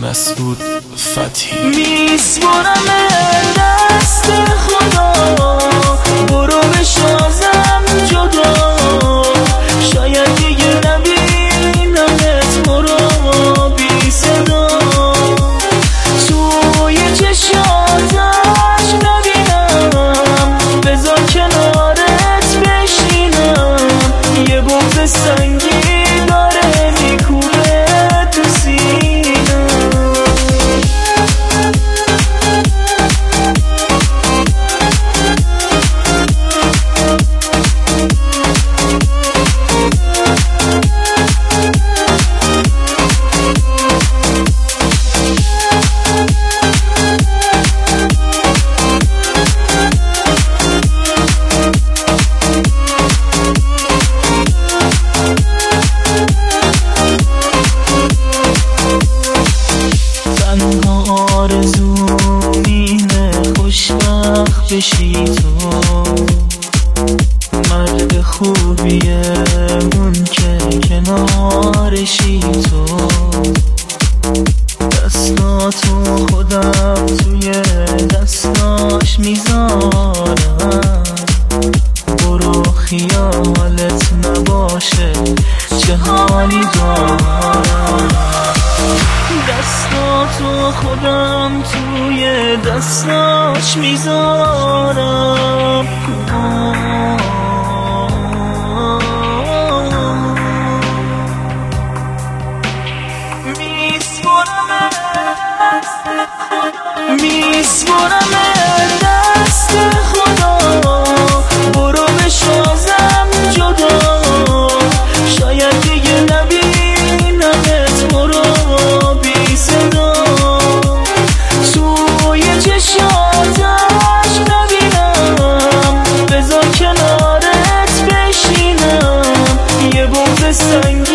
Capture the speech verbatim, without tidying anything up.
مسعود فتحی. میسپرم دست خدا، برو بشازم جدا، شاید دیگه نبینمت برو بی صدا، توی چشاتش نبینم، بذار کنارت بشینم، یه بغض سنگین داره میکوبه تو سینم. آرزوم اینه خوشبخت بشی تو، مرد خوبیه اون که کنارشی تو، دستاتو خودم توی دستاش میذارم، برو خیالت نباشه چه حالی دارم، دستاتو خودم توی دستاش میذارم. میسپرم دست خدا، برو بشازم جدا، شاید دیگه نبینمت برو بی صدا، توی چشاتش نبینم، بذار کنارت بشینم، یه بغض سنگین